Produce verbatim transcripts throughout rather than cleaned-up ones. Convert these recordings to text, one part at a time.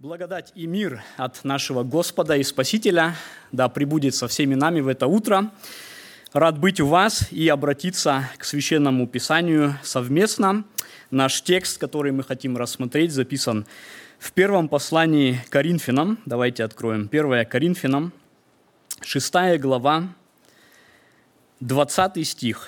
Благодать и мир от нашего Господа и Спасителя да пребудет со всеми нами в это утро. Рад быть у вас и обратиться к Священному Писанию совместно. Наш текст, который мы хотим рассмотреть, записан в первом послании к Коринфянам. Давайте откроем. первое Коринфянам, шестая глава, двадцатый стих.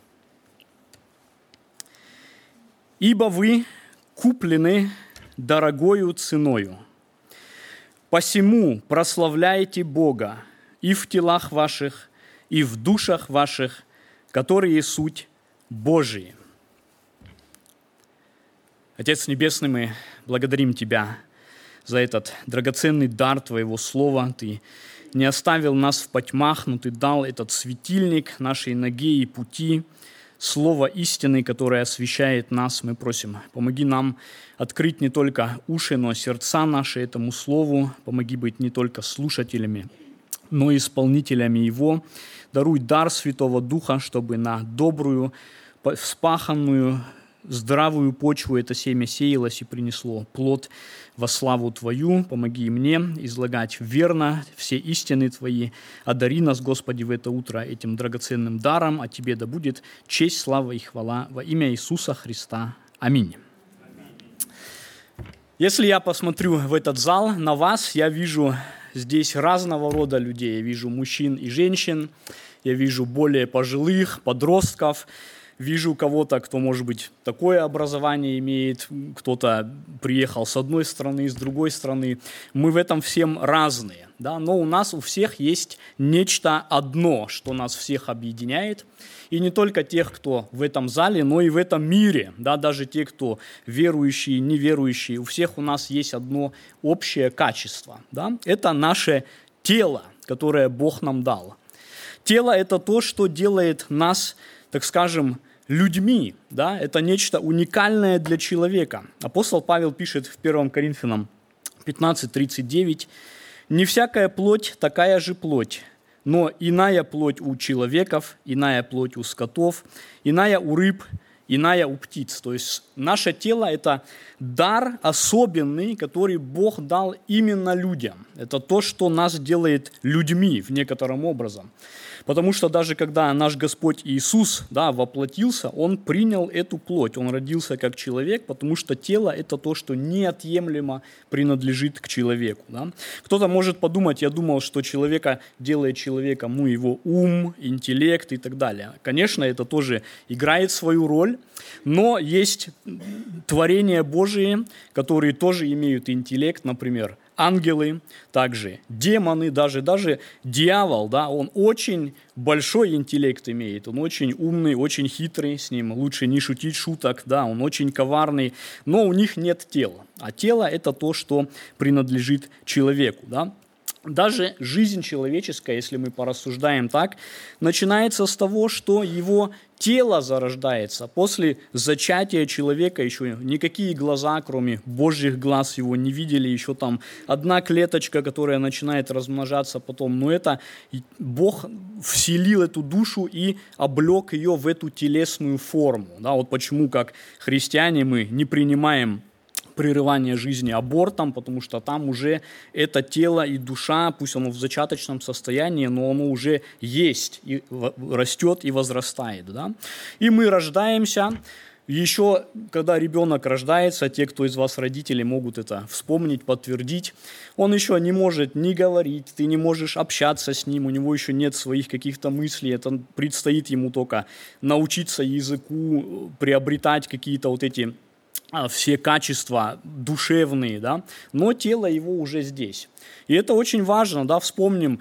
«Ибо вы куплены дорогою ценою. Посему прославляйте Бога и в телах ваших, и в душах ваших, которые суть Божии». Отец Небесный, мы благодарим Тебя за этот драгоценный дар Твоего Слова. Ты не оставил нас в потьмах, но Ты дал этот светильник нашей ноге и пути, Слово истины, которое освещает нас. Мы просим, помоги нам открыть не только уши, но и сердца наши этому Слову. Помоги быть не только слушателями, но и исполнителями Его. Даруй дар Святого Духа, чтобы на добрую, вспаханную, здравую почву это семя сеялось и принесло плод во славу Твою. Помоги мне излагать верно все истины Твои. Одари нас, Господи, в это утро этим драгоценным даром, а Тебе да будет честь, слава и хвала во имя Иисуса Христа. Аминь. Если я посмотрю в этот зал на вас, я вижу здесь разного рода людей. Я вижу мужчин и женщин, я вижу более пожилых, подростков, вижу кого-то, кто, может быть, такое образование имеет, кто-то приехал с одной страны, с другой страны. Мы в этом всем разные, да? Но у нас у всех есть нечто одно, что нас всех объединяет. И не только тех, кто в этом зале, но и в этом мире, да? Даже те, кто верующие, неверующие. У всех у нас есть одно общее качество, да? Это наше тело, которое Бог нам дал. Тело – это то, что делает нас, так скажем, людьми, да, это нечто уникальное для человека. Апостол Павел пишет в первом Коринфянам пятнадцать тридцать девять: «Не всякая плоть такая же плоть, но иная плоть у человеков, иная плоть у скотов, иная у рыб, иная у птиц». То есть наше тело – это дар особенный, который Бог дал именно людям. Это то, что нас делает людьми в некотором образом. Потому что даже когда наш Господь Иисус да, воплотился, Он принял эту плоть, Он родился как человек, потому что тело – это то, что неотъемлемо принадлежит к человеку. Да? Кто-то может подумать, я думал, что человека делает человеком ну, его ум, интеллект и так далее. Конечно, это тоже играет свою роль, но есть творения Божии, которые тоже имеют интеллект, например, ангелы, также демоны, даже, даже дьявол, да, он очень большой интеллект имеет, он очень умный, очень хитрый, с ним лучше не шутить шуток, да, он очень коварный, но у них нет тела, а тело – это то, что принадлежит человеку, да. Даже жизнь человеческая, если мы порассуждаем так, начинается с того, что его тело зарождается. После зачатия человека еще никакие глаза, кроме Божьих глаз, его не видели. Еще там одна клеточка, которая начинает размножаться потом. Но это Бог вселил эту душу и облег ее в эту телесную форму. Да, вот почему, как христиане, мы не принимаем прерывание жизни абортом, потому что там уже это тело и душа, пусть оно в зачаточном состоянии, но оно уже есть, и растет и возрастает. Да? И мы рождаемся. Еще, когда ребенок рождается, те, кто из вас родители, могут это вспомнить, подтвердить, он еще не может ни говорить, ты не можешь общаться с ним, у него еще нет своих каких-то мыслей, это предстоит ему только научиться языку, приобретать какие-то вот эти все качества душевные, да, но тело его уже здесь. И это очень важно, да, вспомним,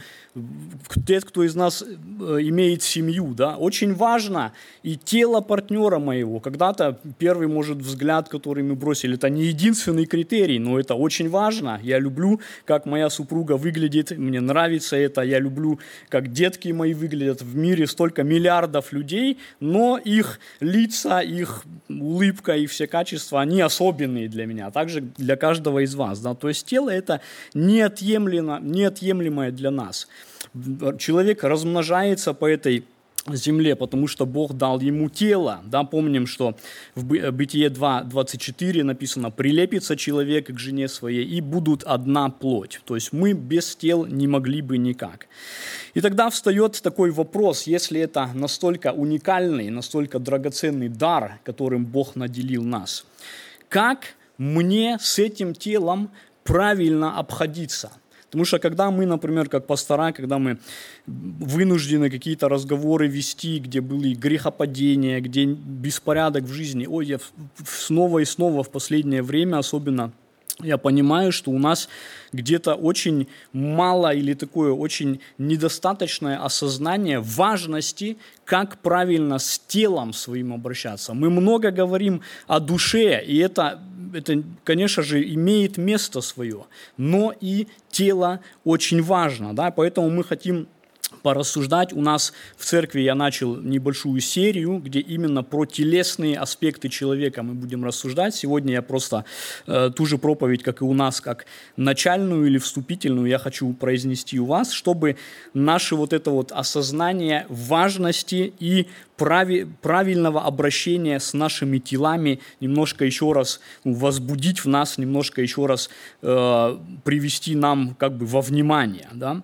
те, кто из нас имеет семью, да, очень важно и тело партнера моего. Когда-то первый, может, взгляд, который мы бросили, это не единственный критерий, но это очень важно. Я люблю, как моя супруга выглядит, мне нравится это, я люблю, как детки мои выглядят. В мире столько миллиардов людей, но их лица, их улыбка и все качества, они особенные для меня, а также для каждого из вас, да. То есть тело – это неотъемлемо, неотъемлемое для нас. Человек размножается по этой земле, потому что Бог дал ему тело. Да, помним, что в Бытие два двадцать четыре написано: «Прилепится человек к жене своей, и будут одна плоть». То есть мы без тел не могли бы никак. И тогда встает такой вопрос: если это настолько уникальный, настолько драгоценный дар, которым Бог наделил нас, как мне с этим телом правильно обходиться? Потому что когда мы, например, как пастора, когда мы вынуждены какие-то разговоры вести, где были грехопадения, где беспорядок в жизни, ой, я снова и снова в последнее время особенно я понимаю, что у нас где-то очень мало или такое очень недостаточное осознание важности, как правильно с телом своим обращаться. Мы много говорим о душе, и это, это, конечно же, имеет место свое, но и тело очень важно, да, поэтому мы хотим порассуждать. У нас в церкви я начал небольшую серию, где именно про телесные аспекты человека мы будем рассуждать. Сегодня я просто э, ту же проповедь, как и у нас, как начальную или вступительную, я хочу произнести у вас, чтобы наше вот это вот осознание важности и прави, правильного обращения с нашими телами немножко еще раз ну, возбудить в нас, немножко еще раз э, привести нам как бы во внимание, да.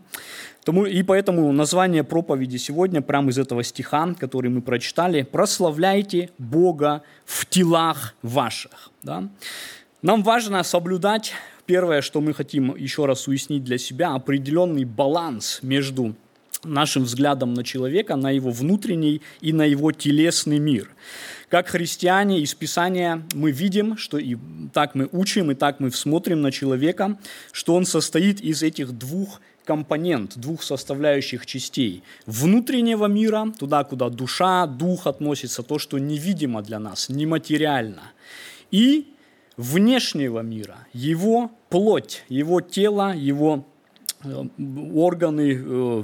И поэтому название проповеди сегодня, прямо из этого стиха, который мы прочитали: «Прославляйте Бога в телах ваших». Да? Нам важно соблюдать, первое, что мы хотим еще раз уяснить для себя, определенный баланс между нашим взглядом на человека, на его внутренний и на его телесный мир. Как христиане из Писания мы видим, что и так мы учим, и так мы смотрим на человека, что он состоит из этих двух компонент, двух составляющих частей. Внутреннего мира, туда, куда душа, дух относится, то, что невидимо для нас, нематериально. И внешнего мира, его плоть, его тело, его органы,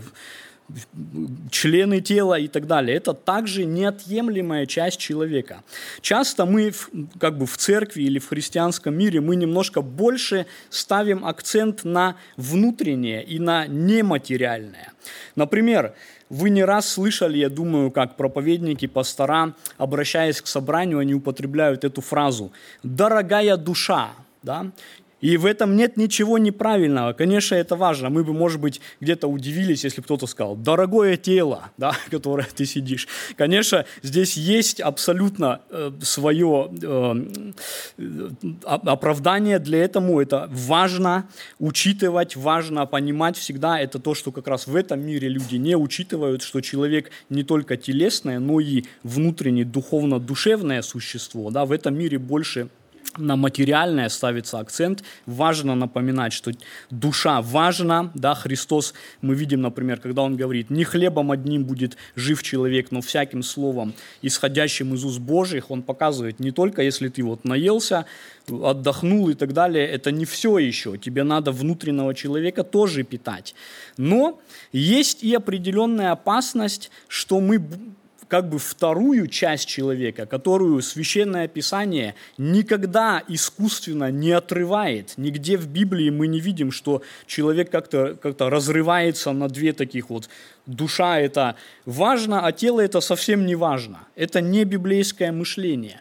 члены тела и так далее. Это также неотъемлемая часть человека. Часто мы как бы в церкви или в христианском мире мы немножко больше ставим акцент на внутреннее и на нематериальное. Например, вы не раз слышали, я думаю, как проповедники, пастора, обращаясь к собранию, они употребляют эту фразу «дорогая душа». Да? И в этом нет ничего неправильного. Конечно, это важно. Мы бы, может быть, где-то удивились, если бы кто-то сказал «дорогое тело», да, в которое ты сидишь. Конечно, здесь есть абсолютно э, свое э, оправдание для этому. Это важно учитывать, важно понимать всегда. Это то, что как раз в этом мире люди не учитывают, что человек не только телесное, но и внутреннее, духовно-душевное существо. Да, в этом мире больше на материальное ставится акцент. Важно напоминать, что душа важна. Да, Христос, мы видим, например, когда Он говорит, не хлебом одним будет жив человек, но всяким словом, исходящим из уст Божьих. Он показывает, не только если ты вот наелся, отдохнул и так далее, это не все еще. Тебе надо внутреннего человека тоже питать. Но есть и определенная опасность, что мы как бы вторую часть человека, которую Священное Писание никогда искусственно не отрывает. Нигде в Библии мы не видим, что человек как-то, как-то разрывается на две таких вот. Душа – это важно, а тело – это совсем не важно. Это не библейское мышление.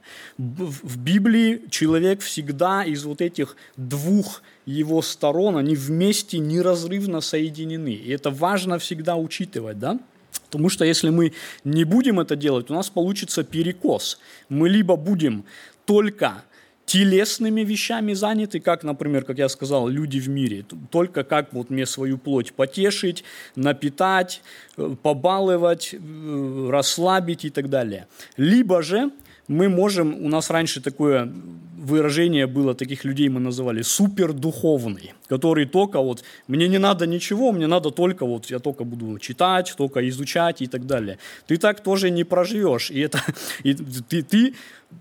В Библии человек всегда из вот этих двух его сторон, они вместе неразрывно соединены. И это важно всегда учитывать, да? Потому что если мы не будем это делать, у нас получится перекос. Мы либо будем только телесными вещами заняты, как, например, как я сказал, люди в мире, только как вот мне свою плоть потешить, напитать, побаловать, расслабить и так далее. Либо же мы можем, у нас раньше такое выражение было, таких людей мы называли супердуховный, который только вот, мне не надо ничего, мне надо только вот, я только буду читать, только изучать и так далее. Ты так тоже не проживешь, и, это, и ты, ты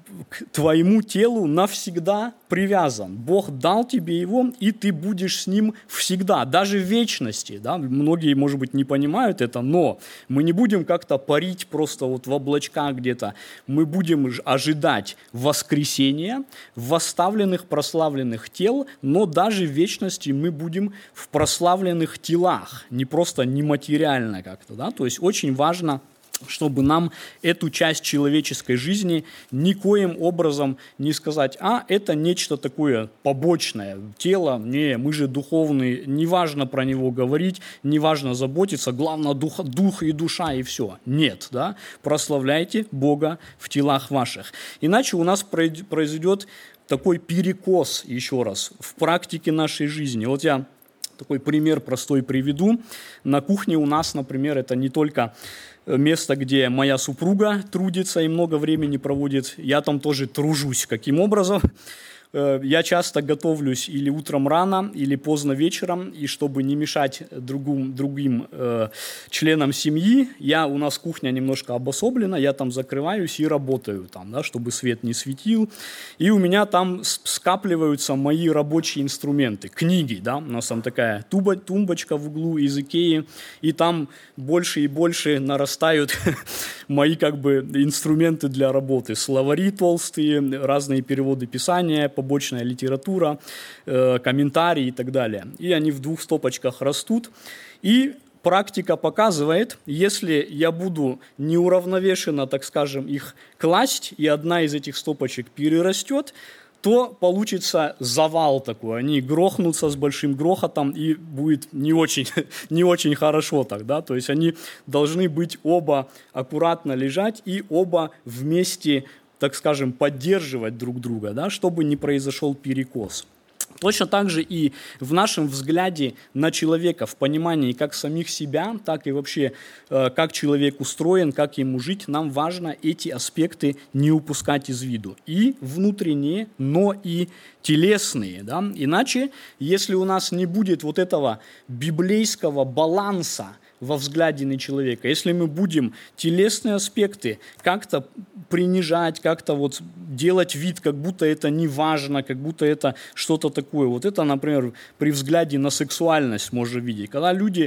к твоему телу навсегда привязан. Бог дал тебе его, и ты будешь с ним всегда, даже в вечности. Да? Многие, может быть, не понимают это, но мы не будем как-то парить просто вот в облачках где-то. Мы будем ожидать воскресения, восставленных, прославленных тел, но даже в вечности мы будем в прославленных телах, не просто нематериально как-то. Да? То есть очень важно чтобы нам эту часть человеческой жизни никоим образом не сказать, а это нечто такое побочное, тело, не, мы же духовные, не важно про него говорить, не важно заботиться, главное дух, дух и душа и все. Нет, да, прославляйте Бога в телах ваших. Иначе у нас произойдет такой перекос, еще раз, в практике нашей жизни. Вот я такой пример простой приведу. На кухне у нас, например, это не только место, где моя супруга трудится и много времени проводит, я там тоже тружусь. Каким образом? Я часто готовлюсь или утром рано, или поздно вечером, и чтобы не мешать другим, другим э, членам семьи, я, у нас кухня немножко обособлена, я там закрываюсь и работаю, там, да, чтобы свет не светил. И у меня там скапливаются мои рабочие инструменты, книги, да, у нас там такая туба, тумбочка в углу из Икеи, и там больше и больше нарастают мои как бы инструменты для работы. Словари толстые, разные переводы Писания, побочная литература, э, комментарии и так далее. И они в двух стопочках растут. И практика показывает, если я буду неуравновешенно, так скажем, их класть, и одна из этих стопочек перерастет, то получится завал такой. Они грохнутся с большим грохотом, и будет не очень, не очень хорошо тогда. То есть они должны быть оба аккуратно лежать и оба вместе, так скажем, поддерживать друг друга, да, чтобы не произошел перекос. Точно так же и в нашем взгляде на человека, в понимании как самих себя, так и вообще, э, как человек устроен, как ему жить, нам важно эти аспекты не упускать из виду. И внутренние, но и телесные. Да? Иначе, если у нас не будет вот этого библейского баланса во взгляде на человека, если мы будем телесные аспекты как-то принижать, как-то вот делать вид, как будто это не важно, как будто это что-то такое. Вот это, например, при взгляде на сексуальность можно видеть. Когда люди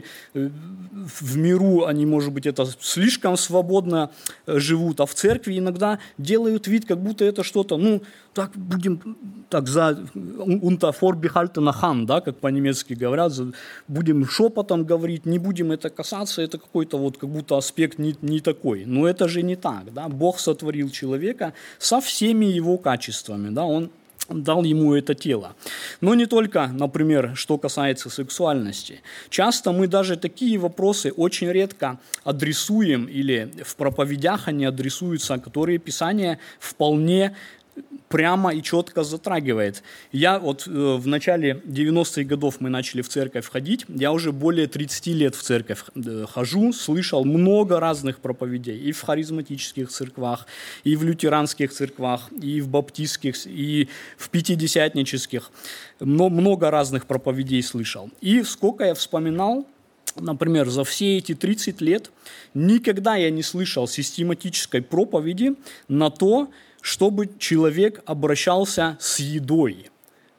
в миру, они, может быть, это слишком свободно живут, а в церкви иногда делают вид, как будто это что-то, ну, так будем, так за unter vorbehaltener Hand, да, как по-немецки говорят, будем шепотом говорить, не будем это касаться, это какой-то вот как будто аспект не, не такой. Но это же не так, да. Бог сотворил человека со всеми его качествами, да, он дал ему это тело. Но не только, например, что касается сексуальности. Часто мы даже такие вопросы очень редко адресуем, или в проповедях они адресуются, которые Писание вполне прямо и четко затрагивает. Я вот э, в начале девяностых годов мы начали в церковь ходить, я уже более тридцати лет в церковь э, хожу, слышал много разных проповедей и в харизматических церквах, и в лютеранских церквах, и в баптистских, и в пятидесятнических. Но много разных проповедей слышал. И сколько я вспоминал, например, за все эти тридцать лет никогда я не слышал систематической проповеди на то, чтобы человек обращался с едой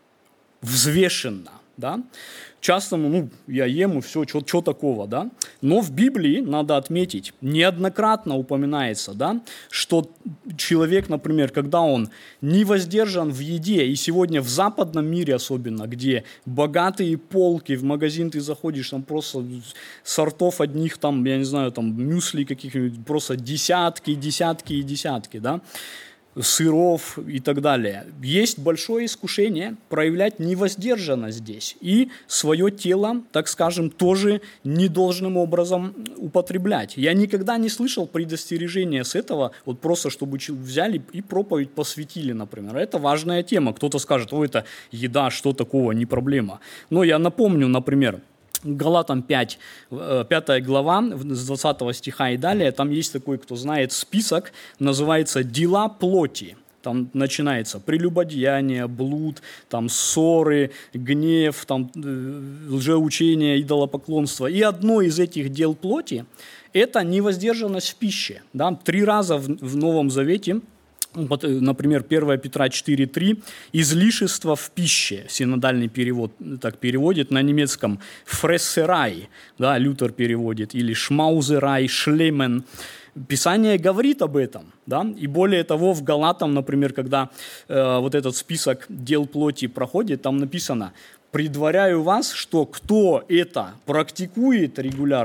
взвешенно, да. Часто, ну, я ем, и все, что такого, да. Но в Библии, надо отметить, неоднократно упоминается, да, что человек, например, когда он не воздержан в еде, и сегодня в западном мире особенно, где богатые полки, в магазин ты заходишь, там просто сортов одних, там, я не знаю, там, мюсли каких-нибудь, просто десятки, десятки и десятки, да, сыров и так далее. Есть большое искушение проявлять невоздержанность здесь и свое тело, так скажем, тоже недолжным образом употреблять. Я никогда не слышал предостережения с этого, вот просто чтобы взяли и проповедь посвятили, например. Это важная тема. Кто-то скажет, ой, это еда, что такого, не проблема. Но я напомню, например, Галатам пять, пятая глава, с двадцатого стиха и далее, там есть такой, кто знает, список, называется «Дела плоти». Там начинается прелюбодеяние, блуд, там ссоры, гнев, там лжеучение, идолопоклонство. И одно из этих дел плоти – это невоздержанность в пище. Да? Три раза в, в Новом Завете, например, первое Петра четыре три, излишество в пище, синодальный перевод так переводит, на немецком фрессерай, да, Лютер переводит, или шмаузерай, шлемен. Писание говорит об этом, да, и более того, в Галатам, например, когда э, вот этот список дел плоти проходит, там написано: «Предваряю вас, что кто это практикует регулярно,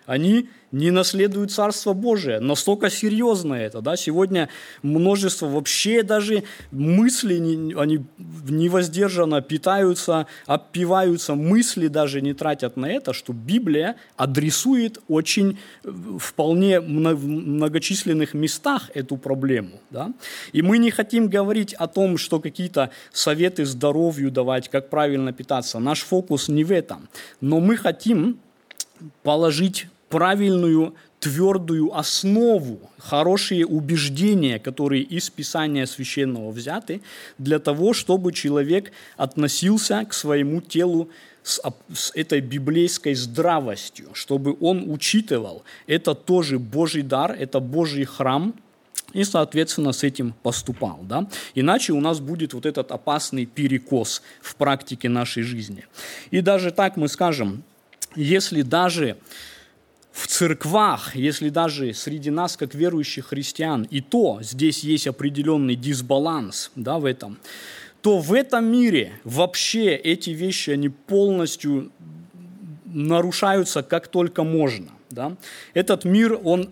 Они не наследуют Царство Божие. Настолько серьезно это. Да? Сегодня множество вообще даже мыслей, не, они невоздержанно питаются, опиваются, мысли даже не тратят на это, что Библия адресует очень вполне в многочисленных местах эту проблему. Да? И мы не хотим говорить о том, что какие-то советы здоровью давать, как правильно питаться. Наш фокус не в этом. Но мы хотим положить правильную, твердую основу, хорошие убеждения, которые из Писания Священного взяты, для того, чтобы человек относился к своему телу с, с этой библейской здравостью, чтобы он учитывал, это тоже Божий дар, это Божий храм, и, соответственно, с этим поступал. Да? Иначе у нас будет вот этот опасный перекос в практике нашей жизни. И даже так мы скажем, если даже в церквах, если даже среди нас, как верующих христиан, и то здесь есть определенный дисбаланс, да, в этом, то в этом мире вообще эти вещи, они полностью нарушаются как только можно. Да? Этот мир, он,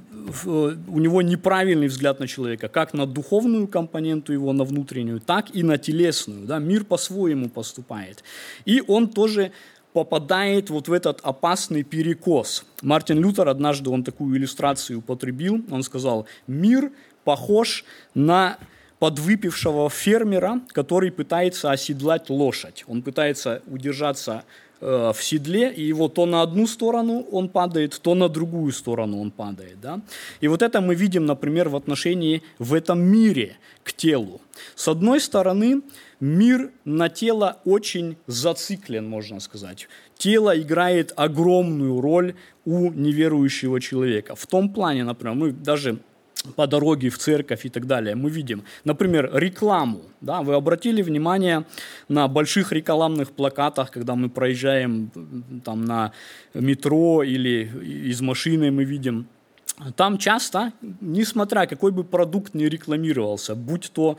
у него неправильный взгляд на человека, как на духовную компоненту его, на внутреннюю, так и на телесную. Да? Мир по-своему поступает. И он тоже попадает вот в этот опасный перекос. Мартин Лютер однажды он такую иллюстрацию употребил. Он сказал, мир похож на подвыпившего фермера, который пытается оседлать лошадь. Он пытается удержаться э, в седле, и его то на одну сторону он падает, то на другую сторону он падает. Да? И вот это мы видим, например, в отношении в этом мире к телу. С одной стороны, мир на тело очень зациклен, можно сказать. Тело играет огромную роль у неверующего человека. В том плане, например, мы даже по дороге в церковь и так далее, мы видим, например, рекламу. Да? Вы обратили внимание на больших рекламных плакатах, когда мы проезжаем там, на метро или из машины мы видим. Там часто, несмотря какой бы продукт ни рекламировался, будь то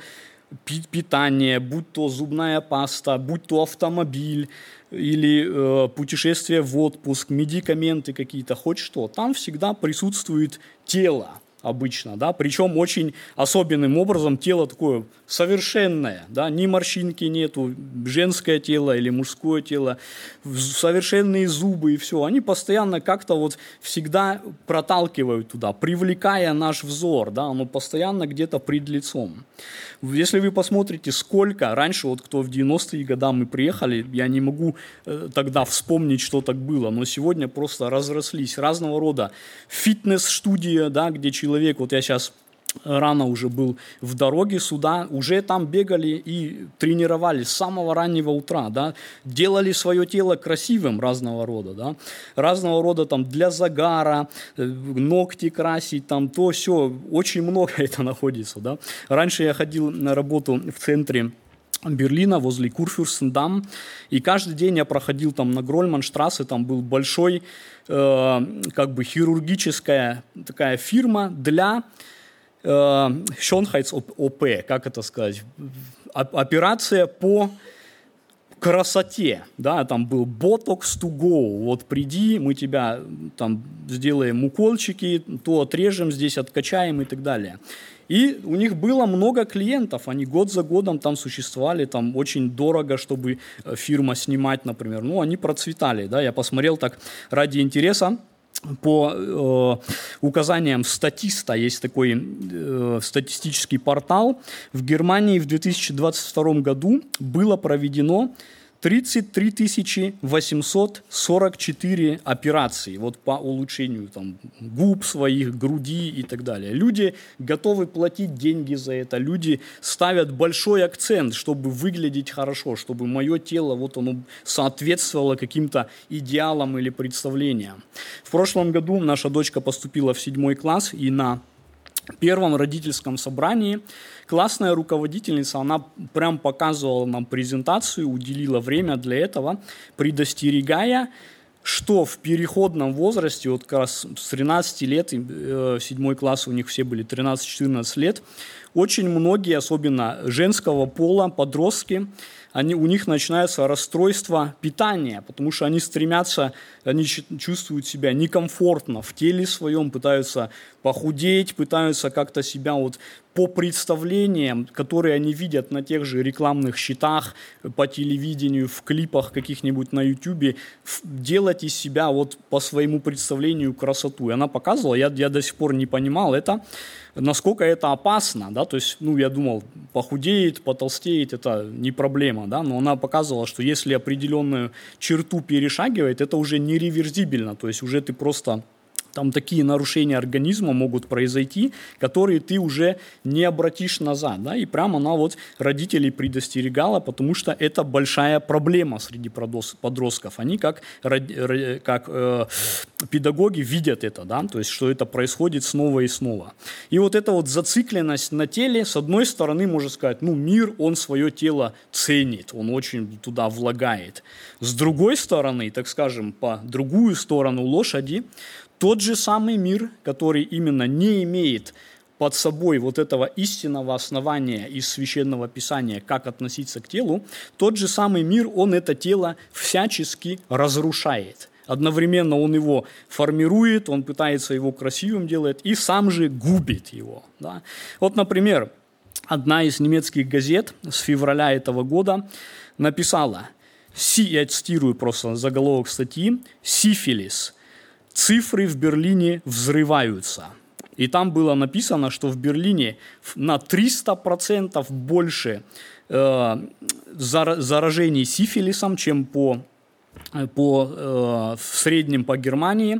питание, будь то зубная паста, будь то автомобиль или э, путешествие в отпуск, медикаменты какие-то, хоть что, там всегда присутствует тело обычно, да, причем очень особенным образом тело такое совершенное, да, ни морщинки нету, женское тело или мужское тело, совершенные зубы и все, они постоянно как-то вот всегда проталкивают туда, привлекая наш взор, да, оно постоянно где-то пред лицом. Если вы посмотрите, сколько раньше, вот кто в девяностые годы мы приехали, я не могу э, тогда вспомнить, что так было, но сегодня просто разрослись разного рода фитнес-студия, да, где человек, вот я сейчас рано уже был в дороге сюда, уже там бегали и тренировались с самого раннего утра, да, делали свое тело красивым разного рода, да, разного рода там для загара, ногти красить, там то, все, очень много это находится, да. Раньше я ходил на работу в центре Берлина, возле Курфюрстендам, и каждый день я проходил там на Грольманштрассе, там был большой, э, как бы хирургическая такая фирма для Schönheits-ОП, как это сказать, операция по красоте, да, там был Botox to go, вот приди, мы тебя там сделаем укольчики, то отрежем, здесь откачаем и так далее. И у них было много клиентов, они год за годом там существовали, там очень дорого, чтобы фирма снимать, например, ну, они процветали, да, я посмотрел так ради интереса. По э, указаниям статиста, есть такой э, статистический портал, в Германии в две тысячи двадцать втором году было проведено тридцать три тысячи восемьсот сорок четыре операции вот, по улучшению там, губ своих, груди и так далее. Люди готовы платить деньги за это, люди ставят большой акцент, чтобы выглядеть хорошо, чтобы мое тело вот оно соответствовало каким-то идеалам или представлениям. В прошлом году наша дочка поступила в седьмой класс, и на первом родительском собрании классная руководительница, она прям показывала нам презентацию, уделила время для этого, предостерегая, что в переходном возрасте, вот как раз с тринадцати лет, э, седьмой класс у них все были тринадцать-четырнадцать лет, очень многие, особенно женского пола, подростки, они, у них начинается расстройство питания, потому что они стремятся, они чувствуют себя некомфортно в теле своем, пытаются похудеть, пытаются как-то себя вот по представлениям, которые они видят на тех же рекламных щитах, по телевидению, в клипах каких-нибудь на ютубе, делать из себя вот по своему представлению красоту. И она показывала, я, я до сих пор не понимал это, насколько это опасно, да, то есть, ну, я думал, похудеет, потолстеет, это не проблема, да, но она показывала, что если определенную черту перешагивает, это уже нереверсибельно, то есть уже ты просто... Там такие нарушения организма могут произойти, которые ты уже не обратишь назад. Да? И прямо она вот родителей предостерегала, потому что это большая проблема среди подростков. Они как, как э, педагоги видят это, да? То есть что это происходит снова и снова. И вот эта вот зацикленность на теле, с одной стороны, можно сказать, ну мир, он свое тело ценит, он очень туда влагает. С другой стороны, так скажем, по другую сторону лошади, тот же самый мир, который именно не имеет под собой вот этого истинного основания из Священного Писания, как относиться к телу, тот же самый мир, он это тело всячески разрушает. Одновременно он его формирует, он пытается его красивым делать и сам же губит его. Да? Вот, например, одна из немецких газет с февраля этого года написала, я цитирую просто заголовок статьи, «Сифилис. Цифры в Берлине взрываются». И там было написано, что в Берлине на триста процентов больше э, заражений сифилисом, чем по, по, э, в среднем по Германии.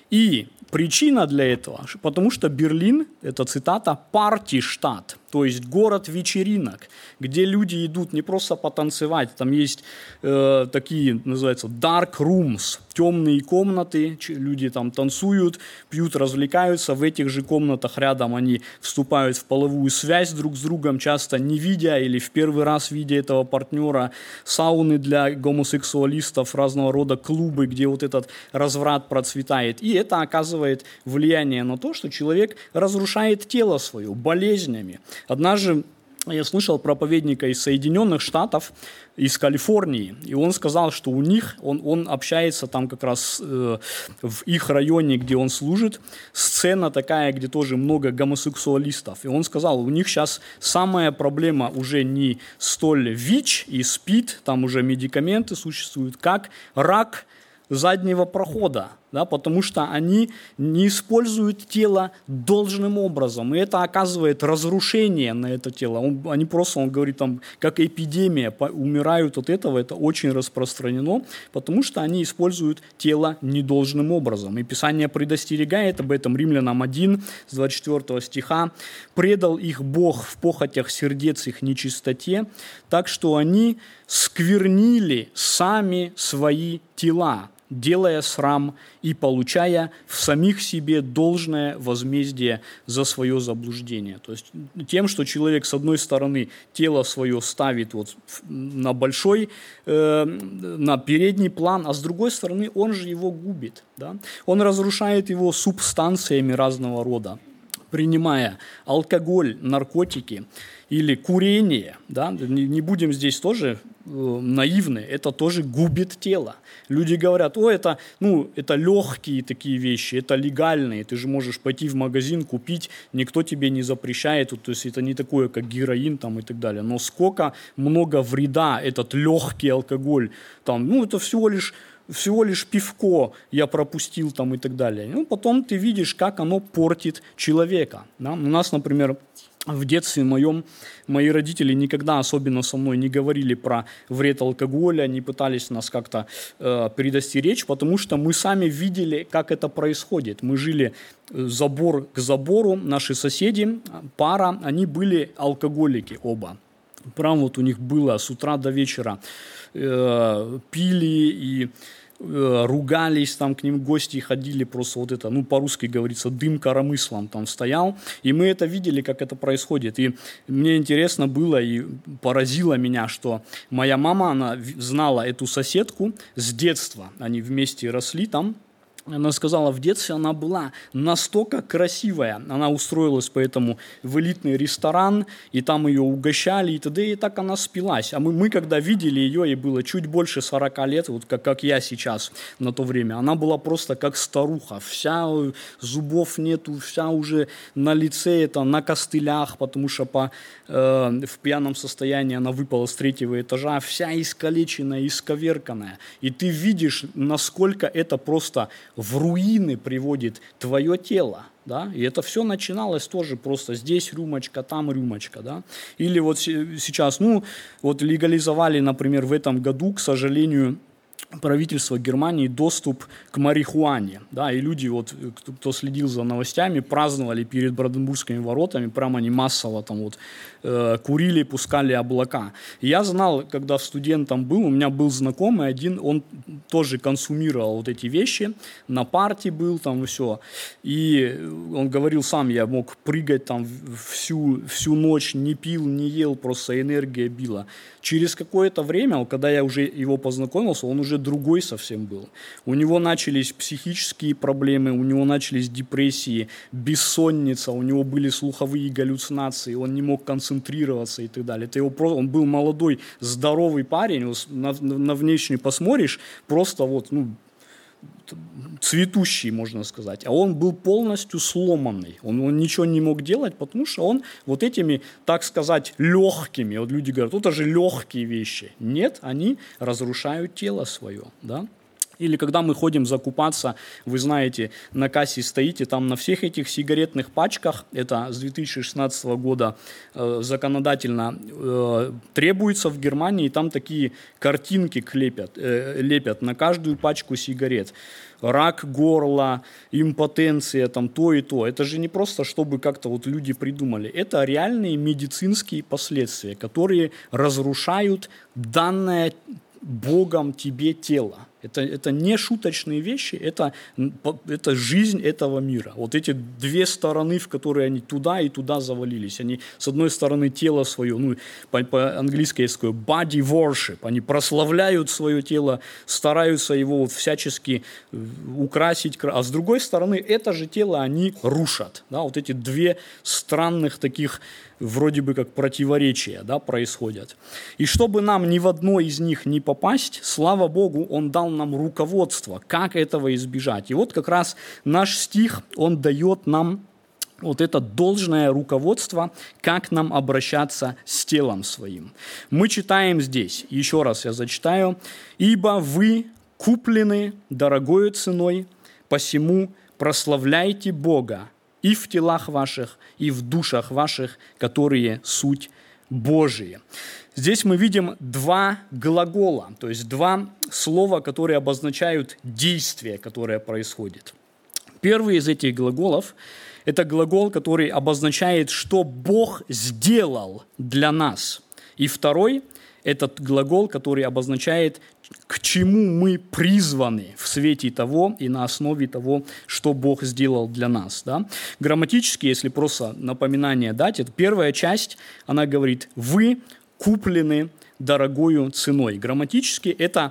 И причина для этого, потому что Берлин, это цитата, «парти-штат», то есть город вечеринок, где люди идут не просто потанцевать, там есть э, такие, называются, dark rooms, темные комнаты, люди там танцуют, пьют, развлекаются, в этих же комнатах рядом они вступают в половую связь друг с другом, часто не видя или в первый раз видя этого партнера, сауны для гомосексуалистов, разного рода клубы, где вот этот разврат процветает. И это оказывает влияние на то, что человек разрушает тело свое болезнями. Однажды я слышал проповедника из Соединенных Штатов, из Калифорнии, и он сказал, что у них, он, он общается там как раз э, в их районе, где он служит, сцена такая, где тоже много гомосексуалистов. И он сказал, у них сейчас самая проблема уже не столь ВИЧ и СПИД, там уже медикаменты существуют, как рак заднего прохода, да, потому что они не используют тело должным образом, и это оказывает разрушение на это тело. Он, они просто, он говорит, там, как эпидемия, по, умирают от этого, это очень распространено, потому что они используют тело недолжным образом. И Писание предостерегает об этом, Римлянам один, с двадцать четвёртого стиха, «Предал их Бог в похотях сердец их нечистоте, так что они сквернили сами свои тела, делая срам и получая в самих себе должное возмездие за свое заблуждение». То есть тем, что человек, с одной стороны, тело свое ставит вот на большой, э, на передний план, а с другой стороны, он же его губит. Да? Он разрушает его субстанциями разного рода, принимая алкоголь, наркотики или курение, да, не будем здесь тоже э, наивны, это тоже губит тело. Люди говорят, о, это, ну, это легкие такие вещи, это легальные, ты же можешь пойти в магазин, купить, никто тебе не запрещает, то есть это не такое, как героин там, и так далее. Но сколько много вреда этот легкий алкоголь, там, ну, это всего лишь всего лишь пивко я пропустил там и так далее. Ну, потом ты видишь, как оно портит человека. Да? У нас, например, в детстве моем мои родители никогда особенно со мной не говорили про вред алкоголя, не пытались нас как-то э, предостеречь, потому что мы сами видели, как это происходит. Мы жили забор к забору, наши соседи, пара, они были алкоголики оба. Прям вот у них было с утра до вечера э, пили и э, ругались, там к ним гости ходили, просто вот это, ну по-русски говорится, дым коромыслом там стоял, и мы это видели, как это происходит. И мне интересно было и поразило меня, что моя мама, она знала эту соседку с детства, они вместе росли там, Она сказала, в детстве она была настолько красивая. Она устроилась поэтому в элитный ресторан, и там ее угощали, и т.д. И так она спилась. А мы, мы когда видели ее, ей было чуть больше сорока лет, вот как, как я сейчас на то время, она была просто как старуха. Вся зубов нету, вся уже на лице, это на костылях, потому что по, э, в пьяном состоянии она выпала с третьего этажа, вся искалеченная, исковерканная. И ты видишь, насколько это просто в руины приводит твое тело, да, и это все начиналось тоже просто здесь рюмочка, там рюмочка, да, или вот сейчас, ну, вот легализовали, например, в этом году, к сожалению, правительство Германии доступ к марихуане, да, и люди, вот, кто, кто следил за новостями, праздновали перед Бранденбургскими воротами, прямо они массово там вот э, курили, пускали облака. И я знал, когда студентом был, у меня был знакомый один, он тоже консумировал вот эти вещи, на парте был там и все, и он говорил сам, я мог прыгать там всю, всю ночь, не пил, не ел, просто энергия била. Через какое-то время, когда я уже его познакомился, он уже другой совсем был. У него начались психические проблемы, у него начались депрессии, бессонница, у него были слуховые галлюцинации, он не мог концентрироваться и так далее. Это его, он был молодой, здоровый парень, на, на внешне посмотришь, просто вот, ну, цветущий, можно сказать, а он был полностью сломанный, он, он ничего не мог делать, потому что он вот этими, так сказать, легкими, вот люди говорят, это же легкие вещи, нет, они разрушают тело свое, да. Или когда мы ходим закупаться, вы знаете, на кассе стоите, там на всех этих сигаретных пачках, это с две тысячи шестнадцатого года э, законодательно э, требуется в Германии, там такие картинки клепят, э, лепят на каждую пачку сигарет. Рак горла, импотенция, там то и то. Это же не просто, чтобы как-то вот люди придумали. Это реальные медицинские последствия, которые разрушают данное Богом тебе тело. Это, это не шуточные вещи, это, это жизнь этого мира. Вот эти две стороны, в которые они туда и туда завалились. Они, с одной стороны, тело свое, ну, по- по-английски я скажу, body worship. Они прославляют свое тело, стараются его вот всячески украсить. А с другой стороны, это же тело они рушат. Да? Вот эти две странных таких вроде бы как противоречия, да, происходят. И чтобы нам ни в одно из них не попасть, слава Богу, Он дал нам руководство, как этого избежать. И вот как раз наш стих, он дает нам вот это должное руководство, как нам обращаться с телом своим. Мы читаем здесь, еще раз я зачитаю, «Ибо вы куплены дорогою ценой, посему прославляйте Бога и в телах ваших, и в душах ваших, которые суть Божие». Здесь мы видим два глагола, то есть два слова, которые обозначают действие, которое происходит. Первый из этих глаголов – это глагол, который обозначает, что Бог сделал для нас. И второй – этот глагол, который обозначает, к чему мы призваны в свете того и на основе того, что Бог сделал для нас. Да? Грамматически, если просто напоминание дать, это первая часть, она говорит «вы куплены дорогою ценой». Грамматически это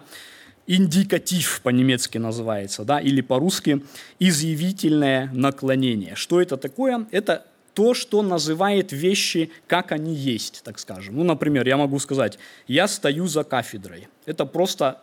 индикатив по-немецки называется, да, или по-русски изъявительное наклонение. Что это такое? Это то, что называет вещи, как они есть, так скажем. Ну, например, я могу сказать, я стою за кафедрой. Это просто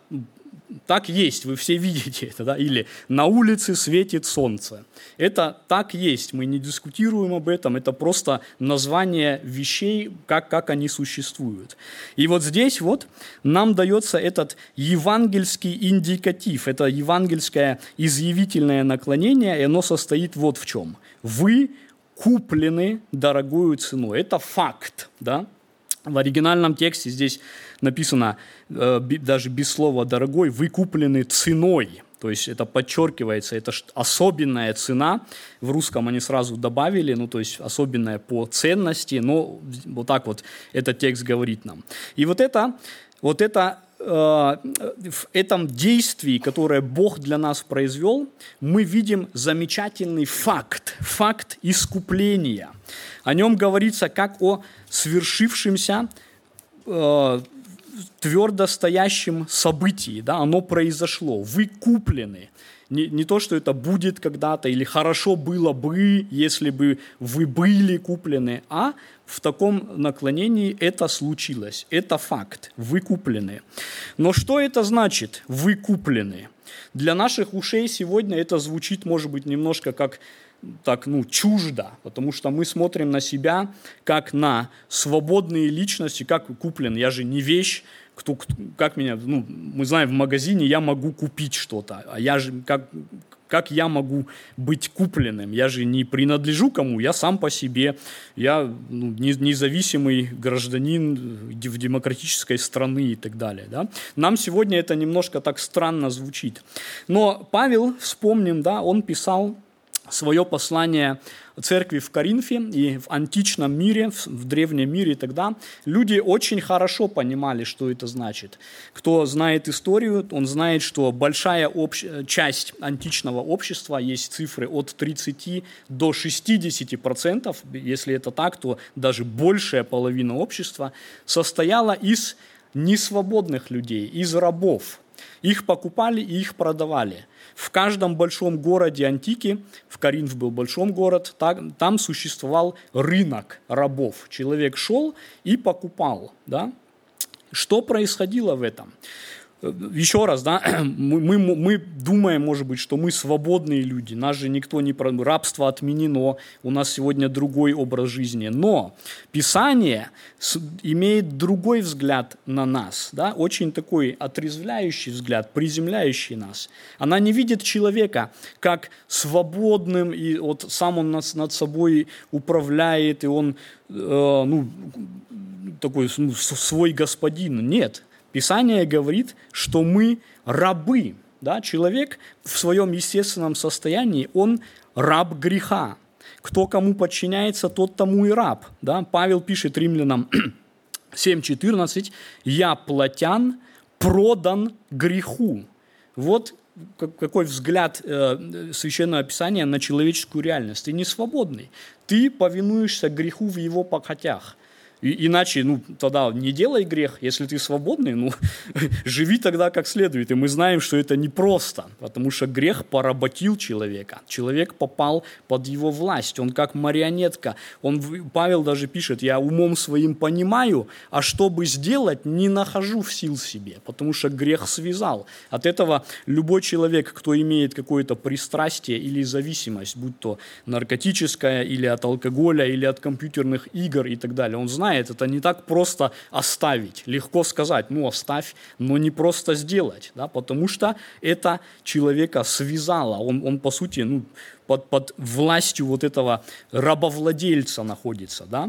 так есть, вы все видите это, да? Или на улице светит солнце. Это так есть, мы не дискутируем об этом, это просто название вещей, как, как они существуют. И вот здесь вот нам дается этот евангельский индикатив, это евангельское изъявительное наклонение, и оно состоит вот в чем. Вы куплены дорогою ценой. Это факт, да? В оригинальном тексте здесь написано, э, даже без слова «дорогой», «вы куплены ценой». То есть это подчеркивается, это особенная цена. В русском они сразу добавили, ну то есть особенная по ценности, но вот так вот этот текст говорит нам. И вот это, вот это в этом действии, которое Бог для нас произвел, мы видим замечательный факт, факт искупления. О нем говорится как о свершившемся твердо стоящем событии, да, оно произошло, вы куплены. Не, не то, что это будет когда-то, или хорошо было бы, если бы вы были куплены, а в таком наклонении это случилось, это факт, вы куплены. Но что это значит, вы куплены? Для наших ушей сегодня это звучит, может быть, немножко как так, ну, чуждо, потому что мы смотрим на себя как на свободные личности, как куплен, я же не вещь, кто, как меня, ну, мы знаем, в магазине я могу купить что-то, а я же, как, как я могу быть купленным? Я же не принадлежу кому, я сам по себе, я ну, независимый гражданин в демократической страны и так далее. Да? Нам сегодня это немножко так странно звучит. Но Павел, вспомним, да, он писал свое послание церкви в Коринфе и в античном мире, в древнем мире тогда, люди очень хорошо понимали, что это значит. Кто знает историю, он знает, что большая общ... часть античного общества, есть цифры от тридцати до шестидесяти процентов, если это так, то даже большая половина общества, состояла из несвободных людей, из рабов. Их покупали и их продавали. В каждом большом городе антики, в Коринф был большой город, там, там существовал рынок рабов. Человек шел и покупал. Да? Что происходило в этом? Еще раз, да, мы, мы, мы думаем, может быть, что мы свободные люди, нас же никто не... Рабство отменено, у нас сегодня другой образ жизни. Но Писание имеет другой взгляд на нас, да, очень такой отрезвляющий взгляд, приземляющий нас. Она не видит человека как свободным, и вот сам он над, над собой управляет, и он э, ну, такой ну, свой господин. Нет. Писание говорит, что мы рабы. Да? Человек в своем естественном состоянии, он раб греха. Кто кому подчиняется, тот тому и раб. Да? Павел пишет Римлянам семь четырнадцать: «Я плотян, продан греху». Вот какой взгляд э, Священного Писания на человеческую реальность. Ты не свободный, ты повинуешься греху в его похотях. И, иначе, ну, тогда не делай грех, если ты свободный, ну, живи тогда как следует. И мы знаем, что это непросто, потому что грех поработил человека. Человек попал под его власть, он как марионетка. Он, Павел даже пишет: «Я умом своим понимаю, а чтобы сделать, не нахожу в сил себе», потому что грех связал. От этого любой человек, кто имеет какое-то пристрастие или зависимость, будь то наркотическая, или от алкоголя, или от компьютерных игр и так далее, он знает, это не так просто оставить. Легко сказать, ну оставь, но не просто сделать, да, потому что это человека связало. Он, он по сути, ну, под, под властью вот этого рабовладельца находится. Да?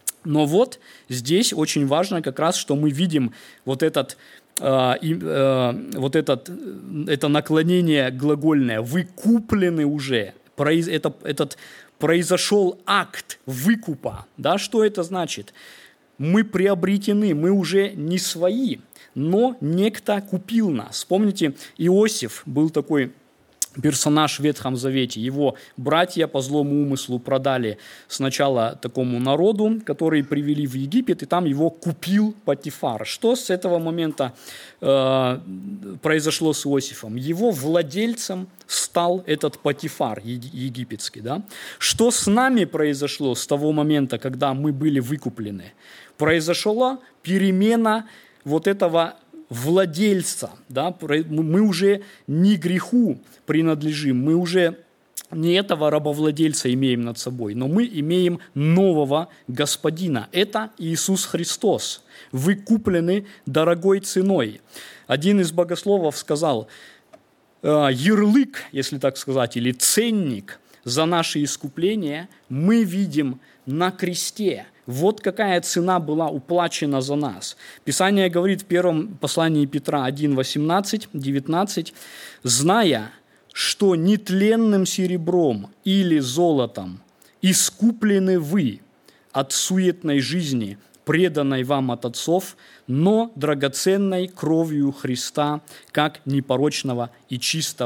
Но вот здесь очень важно как раз, что мы видим вот этот Uh, и, uh, вот этот, это наклонение глагольное, вы куплены уже, произ, это, этот произошел акт выкупа. Да? Что это значит? Мы приобретены, мы уже не свои, но некто купил нас. Помните, Иосиф был такой персонаж в Ветхом Завете. Его братья по злому умыслу продали сначала такому народу, который привели в Египет, и там его купил Потифар. Что с этого момента э, произошло с Иосифом? Его владельцем стал этот Потифар египетский. Да? Что с нами произошло с того момента, когда мы были выкуплены? Произошла перемена вот этого владельца, да, мы уже не греху принадлежим, мы уже не этого рабовладельца имеем над собой, но мы имеем нового господина. Это Иисус Христос. Вы куплены дорогой ценой. Один из богословов сказал: ярлык, если так сказать, или ценник за наше искупление мы видим на кресте. Вот какая цена была уплачена за нас. Писание говорит в первом послании Петра один, восемнадцать, девятнадцать: «Зная, что нетленным серебром или золотом искуплены вы от суетной жизни, преданной вам от отцов, но драгоценной кровью Христа, как непорочного и чистого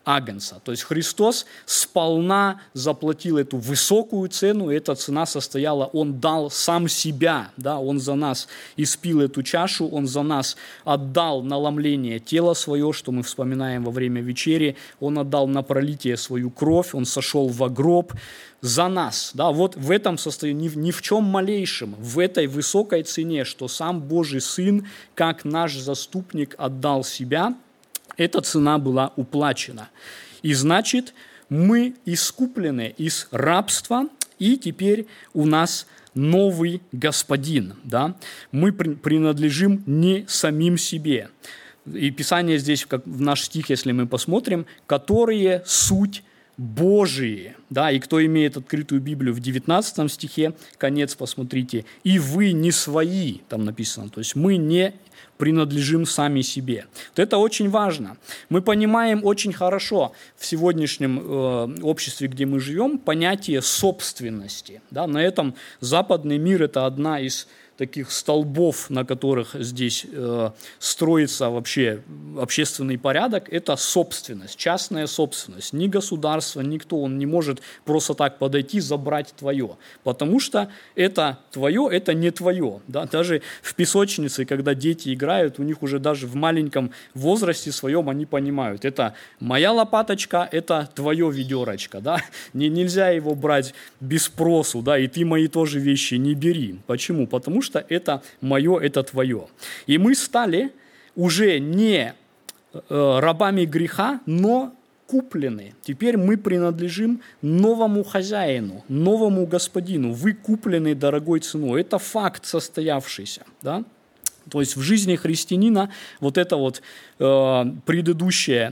агнца. То есть Христос сполна заплатил эту высокую цену, и эта цена состояла, Он дал сам себя, да, Он за нас испил эту чашу, Он за нас отдал на ломление тело свое, что мы вспоминаем во время вечери, Он отдал на пролитие свою кровь, Он сошел во гроб за нас. Да, вот в этом состоянии, ни, ни в чем малейшем, в этой высокой цене, что сам Божий Сын, как наш заступник, отдал себя, эта цена была уплачена. И значит, мы искуплены из рабства, и теперь у нас новый господин. Да? Мы принадлежим не самим себе. И Писание здесь, как в наш стих, если мы посмотрим, которые суть Божии. Да? И кто имеет открытую Библию в девятнадцатом стихе, конец посмотрите, и вы не свои, там написано, то есть мы не принадлежим сами себе. Вот это очень важно. Мы понимаем очень хорошо в сегодняшнем э, обществе, где мы живем, понятие собственности. Да? На этом западный мир – это одна из таких столбов, на которых здесь э, строится вообще общественный порядок, это собственность, частная собственность. Ни государство, никто, он не может просто так подойти, забрать твое, потому что это твое, это не твое. Да? Даже в песочнице, когда дети играют, у них уже даже в маленьком возрасте своем они понимают, это моя лопаточка, это твое ведерочко. Да? Не, нельзя его брать без спросу, да? И ты мои тоже вещи не бери. Почему? Потому что что это мое, это твое. И мы стали уже не э, рабами греха, но куплены. Теперь мы принадлежим новому хозяину, новому господину. Вы куплены дорогой ценой. Это факт состоявшийся. Да? То есть в жизни христианина вот это вот э, предыдущее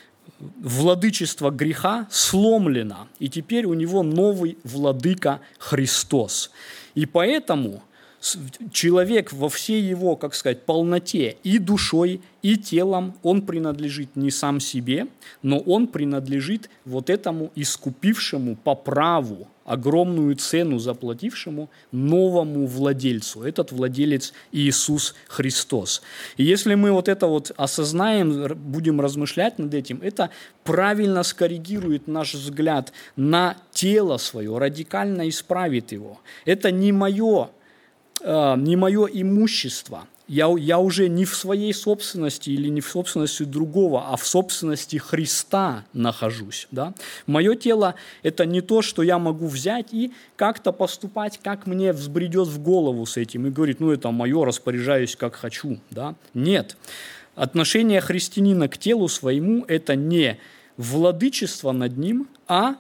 владычество греха сломлено. И теперь у него новый владыка Христос. И поэтому человек во всей его, как сказать, полноте и душой, и телом, он принадлежит не сам себе, но он принадлежит вот этому искупившему по праву, огромную цену заплатившему новому владельцу. Этот владелец Иисус Христос. И если мы вот это вот осознаем, будем размышлять над этим, это правильно скоррегирует наш взгляд на тело свое, радикально исправит его. Это не мое не мое имущество, я, я уже не в своей собственности или не в собственности другого, а в собственности Христа нахожусь. Да? Мое тело – это не то, что я могу взять и как-то поступать, как мне взбредет в голову с этим, и говорить, ну это мое, распоряжаюсь как хочу. Да? Нет. Отношение христианина к телу своему – это не владычество над ним, а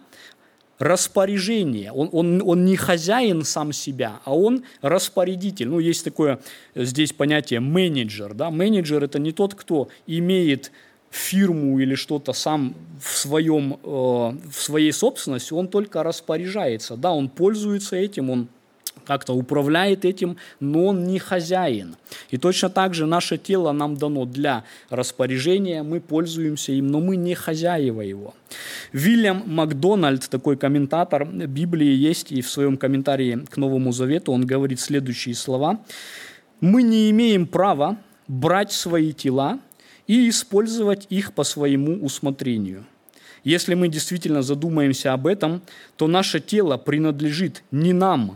распоряжение. Он, он, он не хозяин сам себя, а он распорядитель. Ну, есть такое здесь понятие менеджер. Да? Менеджер – это не тот, кто имеет фирму или что-то сам в, своем, э, в своей собственности, он только распоряжается. Да, он пользуется этим, он как-то управляет этим, но он не хозяин. И точно так же наше тело нам дано для распоряжения, мы пользуемся им, но мы не хозяева его. Вильям Макдональд, такой комментатор Библии, есть, и в своем комментарии к Новому Завету он говорит следующие слова. «Мы не имеем права брать свои тела и использовать их по своему усмотрению. Если мы действительно задумаемся об этом, то наше тело принадлежит не нам,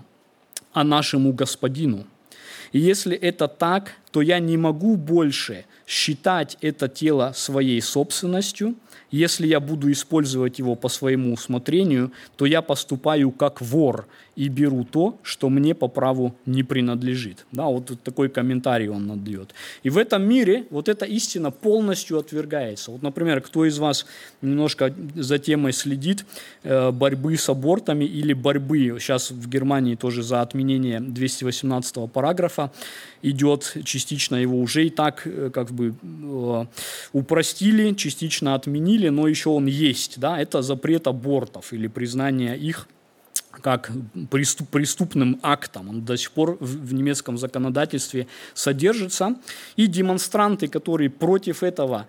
а нашему Господину. И если это так, то я не могу больше считать это тело своей собственностью. Если я буду использовать его по своему усмотрению, то я поступаю как вор и беру то, что мне по праву не принадлежит». Да, вот такой комментарий он отдает. И в этом мире вот эта истина полностью отвергается. Вот, например, кто из вас немножко за темой следит э, борьбы с абортами или борьбы, сейчас в Германии тоже за отменение двести восемнадцатого параграфа идет, частично его уже и так э, как бы э, упростили, частично отменили, но еще он есть. Да? Это запрет абортов или признание их как преступ, преступным актом. Он до сих пор в, в немецком законодательстве содержится. И демонстранты, которые против этого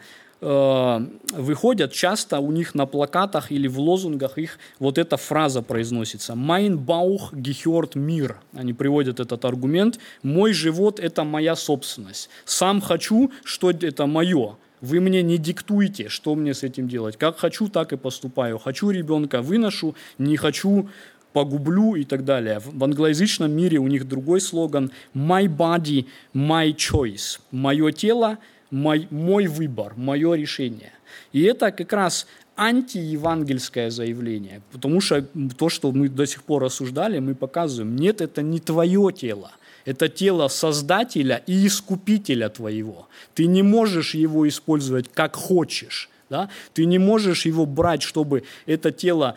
э, выходят, часто у них на плакатах или в лозунгах их вот эта фраза произносится. «Mein Bauch gehört mir». Они приводят этот аргумент. «Мой живот – это моя собственность. Сам хочу, что это мое». Вы мне не диктуете, что мне с этим делать. Как хочу, так и поступаю. Хочу ребенка, выношу, не хочу, погублю и так далее. В англоязычном мире у них другой слоган «My body, my choice». Мое тело, мой, мой выбор, мое решение. И это как раз антиевангельское заявление, потому что то, что мы до сих пор рассуждали, мы показываем, нет, это не твое тело. Это тело Создателя и Искупителя твоего. Ты не можешь его использовать как хочешь. Да? Ты не можешь его брать, чтобы это тело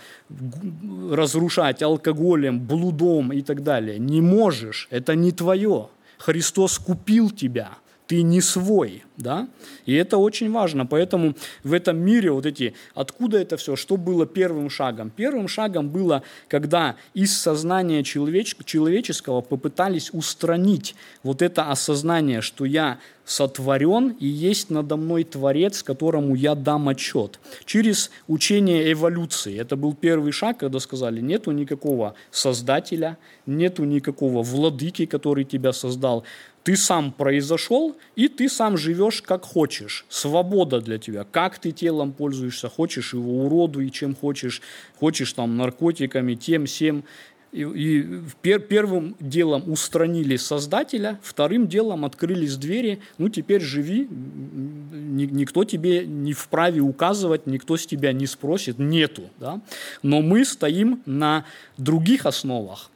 разрушать алкоголем, блудом и так далее. Не можешь. Это не твое. Христос купил тебя. Ты не свой, да? И это очень важно. Поэтому в этом мире вот эти, откуда это все, что было первым шагом? Первым шагом было, когда из сознания человеч, человеческого попытались устранить вот это осознание, что я сотворен и есть надо мной Творец, которому я дам отчет. Через учение эволюции. Это был первый шаг, когда сказали, нету никакого Создателя, нету никакого владыки, который тебя создал. Ты сам произошел, и ты сам живешь как хочешь. Свобода для тебя. Как ты телом пользуешься, хочешь его уродуй, чем хочешь. Хочешь там наркотиками, тем, сем. И, и пер, первым делом устранили Создателя, вторым делом открылись двери. Ну, теперь живи, никто тебе не вправе указывать, никто с тебя не спросит, нету. Да? Но мы стоим на других основах.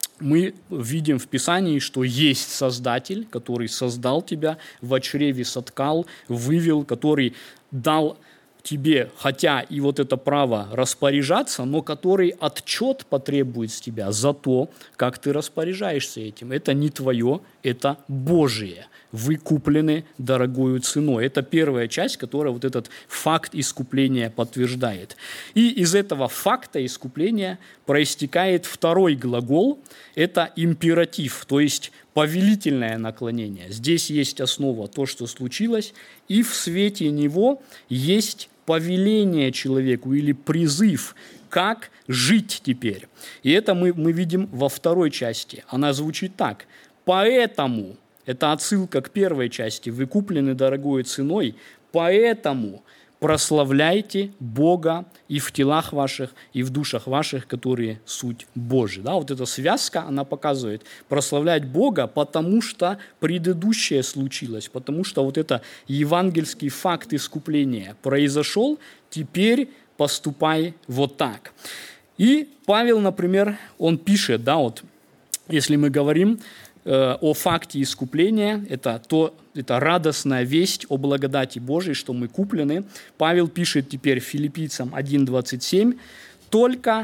Мы видим в Писании, что есть Создатель, который создал тебя, в чреве соткал, вывел, который дал тебе, хотя и вот это право распоряжаться, но который отчет потребует с тебя за то, как ты распоряжаешься этим. Это не твое, это Божие. Вы куплены дорогою ценой. Это первая часть, которая вот этот факт искупления подтверждает. И из этого факта искупления проистекает второй глагол. Это императив, то есть повелительное наклонение. Здесь есть основа, то, что случилось, и в свете него есть повеление человеку или призыв, как жить теперь. И это мы, мы видим во второй части. Она звучит так. Поэтому... Это отсылка к первой части. Вы куплены дорогой ценой, поэтому прославляйте Бога и в телах ваших, и в душах ваших, которые суть Божия. Да, вот эта связка, она показывает прославлять Бога, потому что предыдущее случилось, потому что вот это евангельский факт искупления произошел, теперь поступай вот так. И Павел, например, он пишет, да, вот, если мы говорим о факте искупления, это, то, это радостная весть о благодати Божией, что мы куплены. Павел пишет теперь филиппийцам один двадцать семь, «Только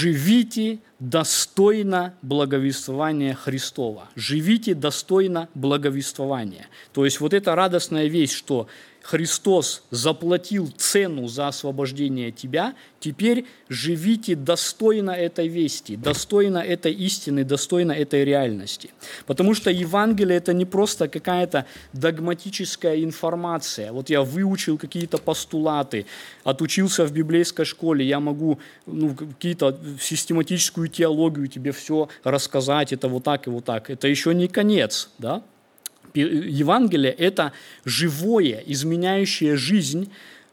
живите достойно благовествования Христова». Живите достойно благовествования. То есть вот эта радостная весть, что Христос заплатил цену за освобождение тебя, теперь живите достойно этой вести, достойно этой истины, достойно этой реальности. Потому что Евангелие – это не просто какая-то догматическая информация. Вот я выучил какие-то постулаты, отучился в библейской школе, я могу ну, какие-то систематическую теологию тебе все рассказать, это вот так и вот так. Это еще не конец, да? Евангелие – это живое, изменяющее жизнь,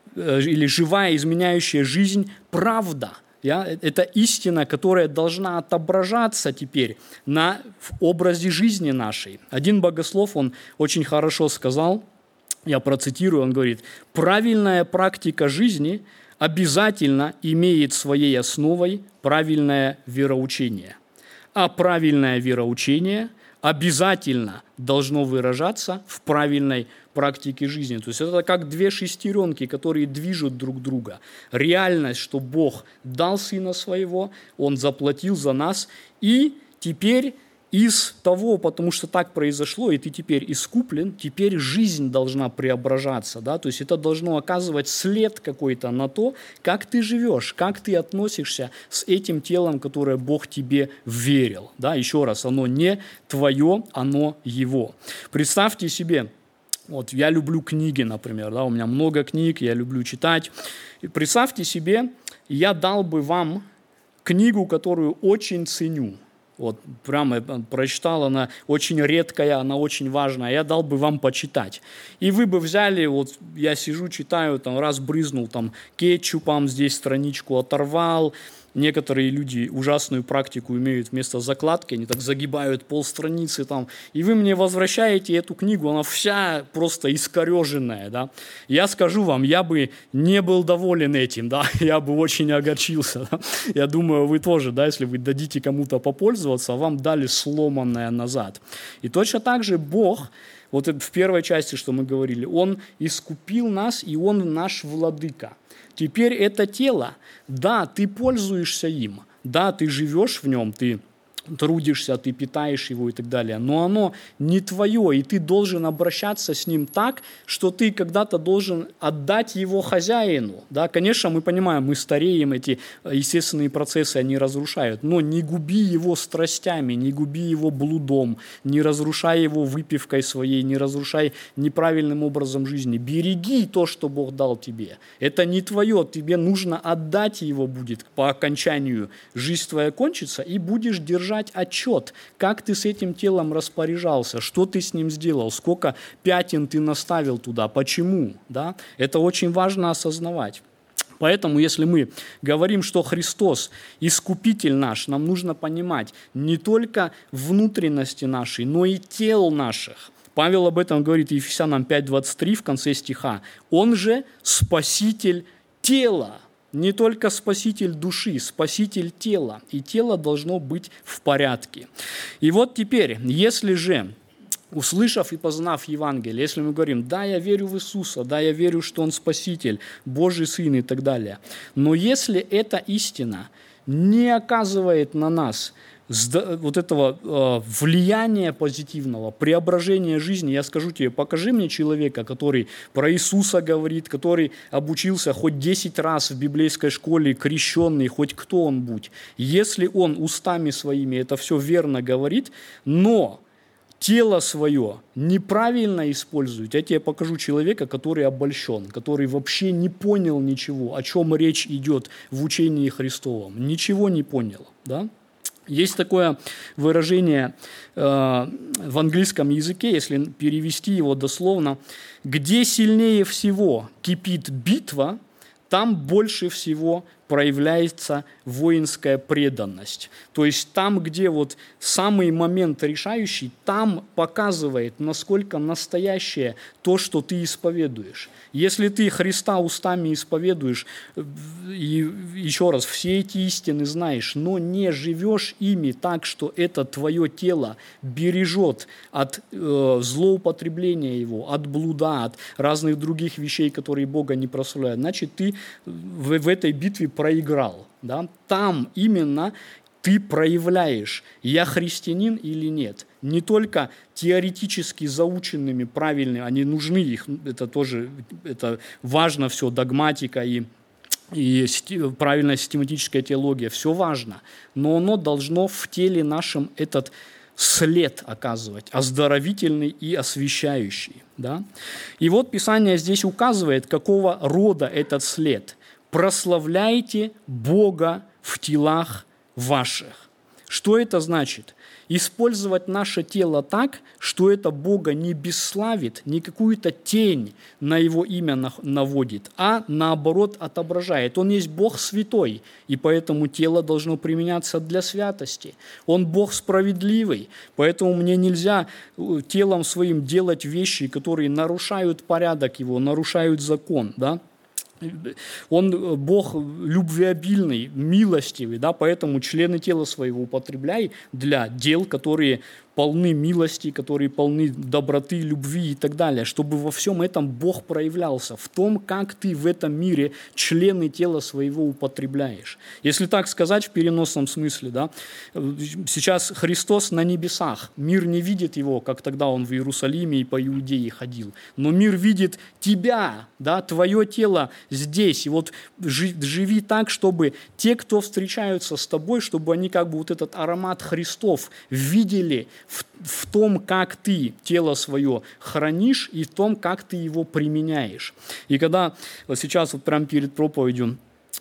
или живая, изменяющая жизнь правда. Это истина, которая должна отображаться теперь на, в образе жизни нашей. Один богослов, он очень хорошо сказал, я процитирую, он говорит, «Правильная практика жизни обязательно имеет своей основой правильное вероучение, а правильное вероучение – обязательно должно выражаться в правильной практике жизни». То есть это как две шестеренки, которые движут друг друга. Реальность, что Бог дал Сына Своего, Он заплатил за нас, и теперь из того, потому что так произошло, и ты теперь искуплен, теперь жизнь должна преображаться. Да? То есть это должно оказывать след какой-то на то, как ты живешь, как ты относишься с этим телом, которое Бог тебе верил. Да? Еще раз, оно не твое, оно Его. Представьте себе, вот я люблю книги, например, да? У меня много книг, я люблю читать. И представьте себе, я дал бы вам книгу, которую очень ценю. Вот прямо прочитал, она очень редкая, она очень важная. Я дал бы вам почитать. И вы бы взяли, вот я сижу, читаю, там раз брызнул там кетчупом, здесь страничку оторвал. Некоторые люди ужасную практику имеют вместо закладки, они так загибают полстраницы там, и вы мне возвращаете эту книгу, она вся просто искореженная, да. Я скажу вам, я бы не был доволен этим, да, я бы очень огорчился, да? Я думаю, вы тоже, да, если вы дадите кому-то попользоваться, а вам дали сломанное назад. И точно так же Бог, вот в первой части, что мы говорили, Он искупил нас, и Он наш владыка. Теперь это тело, да, ты пользуешься им, да, ты живешь в нем, ты трудишься, ты питаешь его и так далее, но оно не твое, и ты должен обращаться с ним так, что ты когда-то должен отдать его хозяину. Да? Конечно, мы понимаем, мы стареем, эти естественные процессы, они разрушают, но не губи его страстями, не губи его блудом, не разрушай его выпивкой своей, не разрушай неправильным образом жизни. Береги то, что Бог дал тебе. Это не твое, тебе нужно отдать его будет по окончанию. Жизнь твоя кончится, и будешь держать отчет, как ты с этим телом распоряжался, что ты с ним сделал, сколько пятен ты наставил туда, почему. Да? Это очень важно осознавать. Поэтому, если мы говорим, что Христос искупитель наш, нам нужно понимать не только внутренности нашей, но и тел наших. Павел об этом говорит Ефесянам пять двадцать три в конце стиха. Он же спаситель тела. Не только спаситель души, спаситель тела. И тело должно быть в порядке. И вот теперь, если же, услышав и познав Евангелие, если мы говорим, да, я верю в Иисуса, да, я верю, что Он спаситель, Божий Сын и так далее, но если эта истина не оказывает на нас вот этого э, влияния позитивного, преображения жизни, я скажу тебе, покажи мне человека, который про Иисуса говорит, который обучился хоть десять раз в библейской школе, крещенный, хоть кто он будь. Если он устами своими это все верно говорит, но тело свое неправильно использует, я тебе покажу человека, который обольщен, который вообще не понял ничего, о чем речь идет в учении Христовом, ничего не понял, да? Есть такое выражение э, в английском языке, если перевести его дословно, где сильнее всего кипит битва, там больше всего проявляется воинская преданность. То есть там, где вот самый момент решающий, там показывает, насколько настоящее то, что ты исповедуешь. Если ты Христа устами исповедуешь, и еще раз, все эти истины знаешь, но не живешь ими так, что это твое тело бережет от э, злоупотребления его, от блуда, от разных других вещей, которые Бога не прославляют, значит, ты в, в этой битве проиграл. Да? Там именно ты проявляешь, я христианин или нет. Не только теоретически заученными, правильными, они нужны, их, это тоже это важно все, догматика и, и правильная систематическая теология, все важно. Но оно должно в теле нашем этот след оказывать, оздоровительный и освящающий. Да? И вот Писание здесь указывает, какого рода этот след. Прославляйте Бога в телах ваших. Что это значит? Использовать наше тело так, что это Бога не бесславит, не какую-то тень на Его имя наводит, а наоборот отображает. Он есть Бог святой, и поэтому тело должно применяться для святости. Он Бог справедливый, поэтому мне нельзя телом своим делать вещи, которые нарушают порядок Его, нарушают закон, да? Он Бог любвеобильный, милостивый, да, поэтому члены тела своего употребляй для дел, которые полны милости, которые полны доброты, любви и так далее, чтобы во всем этом Бог проявлялся, в том, как ты в этом мире члены тела своего употребляешь. Если так сказать в переносном смысле, да, сейчас Христос на небесах, мир не видит его, как тогда он в Иерусалиме и по Иудее ходил, но мир видит тебя, да, твое тело здесь, и вот живи так, чтобы те, кто встречаются с тобой, чтобы они как бы вот этот аромат Христов видели В, в том, как ты тело свое хранишь и в том, как ты его применяешь. И когда вот сейчас вот прямо перед проповедью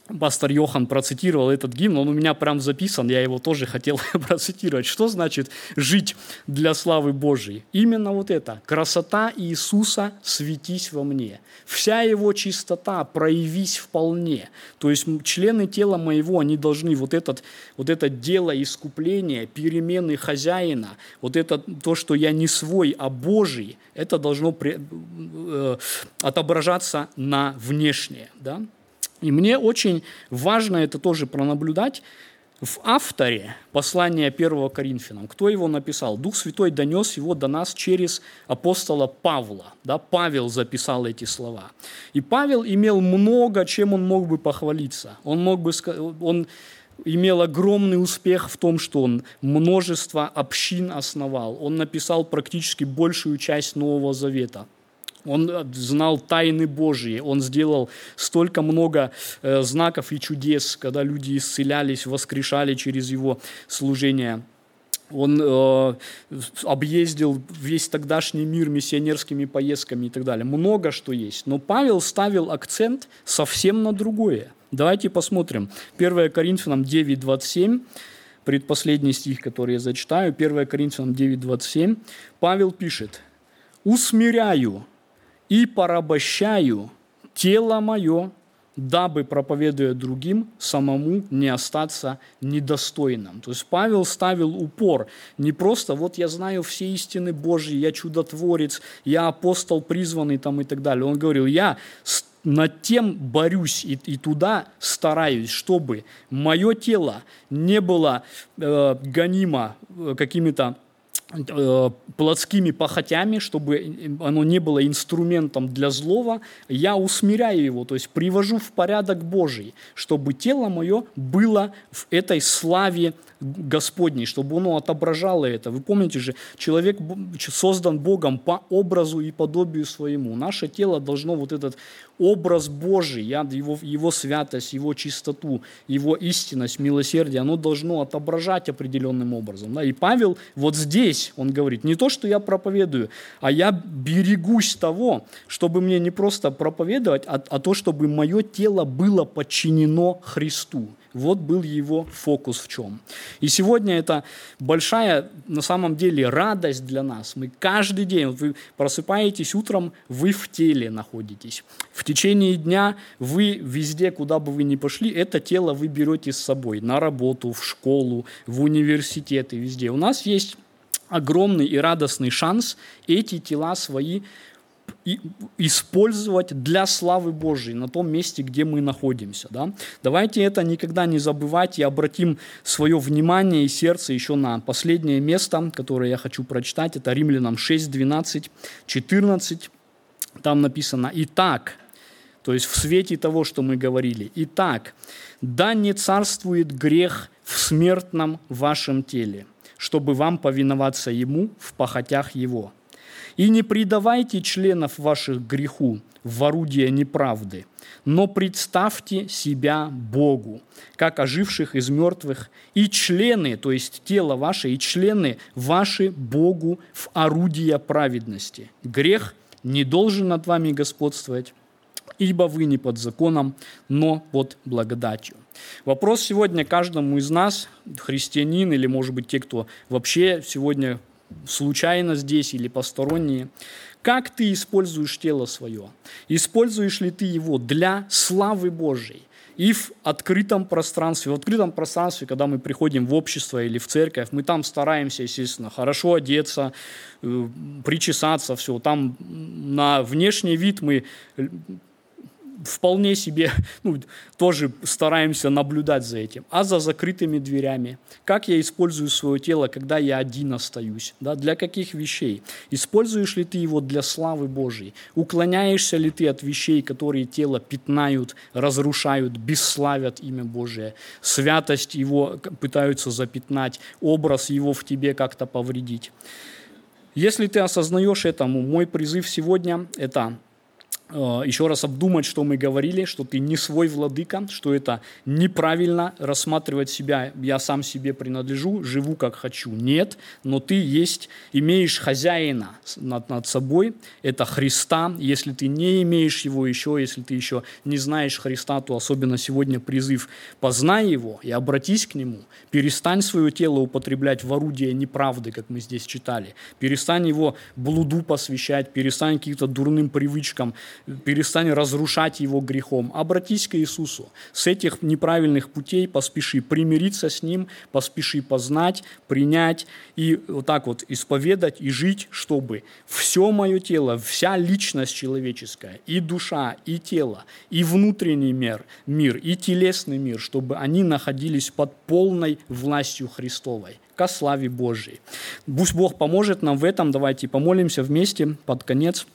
пастор Йохан процитировал этот гимн, он у меня прям записан, я его тоже хотел процитировать. Что значит жить для славы Божией? Именно вот это. Красота Иисуса светись во мне. Вся его чистота проявись вполне. То есть члены тела моего, они должны вот, этот, вот это дело искупления, перемены хозяина, вот это то, что я не свой, а Божий, это должно при, э, отображаться на внешнее, да? И мне очень важно это тоже пронаблюдать в авторе послания первого Коринфянам. Кто его написал? Дух Святой донес его до нас через апостола Павла. Да? Павел записал эти слова. И Павел имел много, чем он мог бы похвалиться. Он, мог бы, он имел огромный успех в том, что он множество общин основал. Он написал практически большую часть Нового Завета. Он знал тайны Божьи, он сделал столько много э, знаков и чудес, когда люди исцелялись, воскрешали через его служение. Он э, объездил весь тогдашний мир миссионерскими поездками и так далее. Много что есть. Но Павел ставил акцент совсем на другое. Давайте посмотрим. первое Коринфянам девять двадцать семь. Предпоследний стих, который я зачитаю. первое Коринфянам девять двадцать семь. Павел пишет: «Усмиряю и порабощаю тело мое, дабы, проповедуя другим, самому не остаться недостойным». То есть Павел ставил упор не просто вот я знаю все истины Божьи, я чудотворец, я апостол призванный там и так далее. Он говорил, я над тем борюсь и, и туда стараюсь, чтобы мое тело не было э, гонимо какими-то плотскими похотями, чтобы оно не было инструментом для злого, я усмиряю его, то есть привожу в порядок Божий, чтобы тело мое было в этой славе Господней, чтобы оно отображало это. Вы помните же, человек создан Богом по образу и подобию своему. Наше тело должно вот этот образ Божий, его, его святость, его чистоту, его истинность, милосердие, оно должно отображать определенным образом. Да? И Павел вот здесь, он говорит, не то, что я проповедую, а я берегусь того, чтобы мне не просто проповедовать, а, а то, чтобы мое тело было подчинено Христу. Вот был его фокус в чем. И сегодня это большая, на самом деле, радость для нас. Мы каждый день, вот вы просыпаетесь утром, вы в теле находитесь. В течение дня вы везде, куда бы вы ни пошли, это тело вы берете с собой. На работу, в школу, в университет и везде. У нас есть огромный и радостный шанс эти тела свои и использовать для славы Божией на том месте, где мы находимся. Да? Давайте это никогда не забывать и обратим свое внимание и сердце еще на последнее место, которое я хочу прочитать. Это Римлянам шесть, двенадцать, четырнадцать. Там написано «Итак», то есть в свете того, что мы говорили, «Итак, да не царствует грех в смертном вашем теле, чтобы вам повиноваться ему в похотях его». И не предавайте членов ваших греху в орудие неправды, но представьте себя Богу, как оживших из мертвых, и члены, то есть тело ваше, и члены ваши Богу в орудие праведности. Грех не должен над вами господствовать, ибо вы не под законом, но под благодатью. Вопрос сегодня каждому из нас, христианин или, может быть, те, кто вообще сегодня случайно здесь или посторонние, как ты используешь тело свое? Используешь ли ты его для славы Божией? И в открытом пространстве, в открытом пространстве, когда мы приходим в общество или в церковь, мы там стараемся, естественно, хорошо одеться, причесаться, все. Там на внешний вид мы вполне себе, ну, тоже стараемся наблюдать за этим. А за закрытыми дверями? Как я использую свое тело, когда я один остаюсь? Да? Для каких вещей? Используешь ли ты его для славы Божией? Уклоняешься ли ты от вещей, которые тело пятнают, разрушают, бесславят имя Божие? Святость его пытаются запятнать, образ его в тебе как-то повредить. Если ты осознаешь это, мой призыв сегодня – это еще раз обдумать, что мы говорили, что ты не свой владыка, что это неправильно рассматривать себя, я сам себе принадлежу, живу как хочу. Нет, но ты есть, имеешь хозяина над, над собой, это Христа. Если ты не имеешь его еще, если ты еще не знаешь Христа, то особенно сегодня призыв: познай его и обратись к нему. Перестань свое тело употреблять в орудие неправды, как мы здесь читали. Перестань его блуду посвящать, перестань каким-то дурным привычкам, перестань разрушать его грехом. Обратись к Иисусу. С этих неправильных путей поспеши примириться с Ним, поспеши познать, принять и вот так вот исповедать и жить, чтобы все мое тело, вся личность человеческая, и душа, и тело, и внутренний мир, мир, и телесный мир, чтобы они находились под полной властью Христовой, ко славе Божией. Пусть Бог поможет нам в этом. Давайте помолимся вместе под конец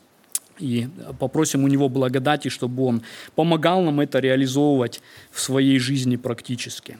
и попросим у Него благодати, чтобы Он помогал нам это реализовывать в своей жизни практически.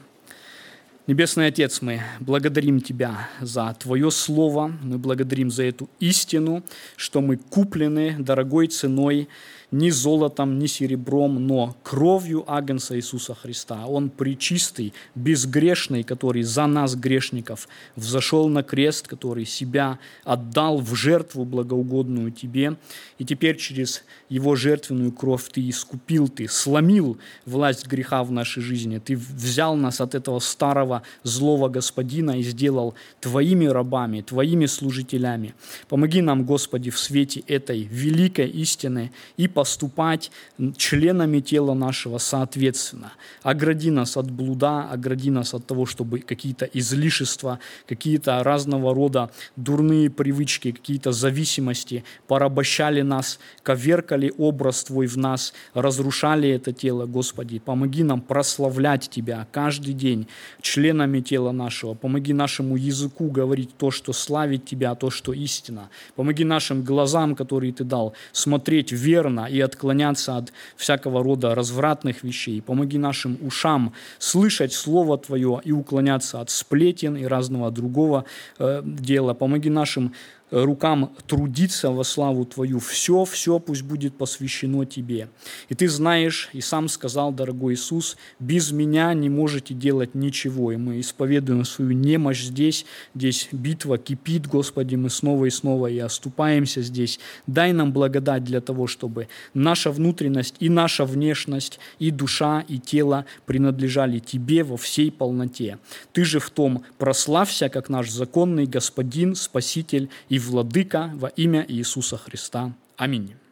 Небесный Отец, мы благодарим Тебя за Твое Слово, мы благодарим за эту истину, что мы куплены дорогой ценой, ни золотом, ни серебром, но кровью Агнца Иисуса Христа. Он пречистый, безгрешный, который за нас, грешников, взошел на крест, который себя отдал в жертву благоугодную Тебе. И теперь через Его жертвенную кровь Ты искупил, Ты сломил власть греха в нашей жизни. Ты взял нас от этого старого злого господина и сделал Твоими рабами, Твоими служителями. Помоги нам, Господи, в свете этой великой истины и поступать членами тела нашего соответственно. Огради нас от блуда, огради нас от того, чтобы какие-то излишества, какие-то разного рода дурные привычки, какие-то зависимости порабощали нас, коверкали образ Твой в нас, разрушали это тело, Господи. Помоги нам прославлять Тебя каждый день членами тела нашего. Помоги нашему языку говорить то, что славит Тебя, то, что истина. Помоги нашим глазам, которые Ты дал, смотреть верно и отклоняться от всякого рода развратных вещей. Помоги нашим ушам слышать Слово Твое и уклоняться от сплетен и разного другого э, дела. Помоги нашим рукам трудиться во славу Твою. Все, все пусть будет посвящено Тебе. И Ты знаешь, и сам сказал, дорогой Иисус, без Меня не можете делать ничего. И мы исповедуем свою немощь здесь. Здесь битва кипит, Господи, мы снова и снова и оступаемся здесь. Дай нам благодать для того, чтобы наша внутренность и наша внешность, и душа, и тело принадлежали Тебе во всей полноте. Ты же в том прославься, как наш законный Господин, Спаситель и Владыка во имя Иисуса Христа. Аминь.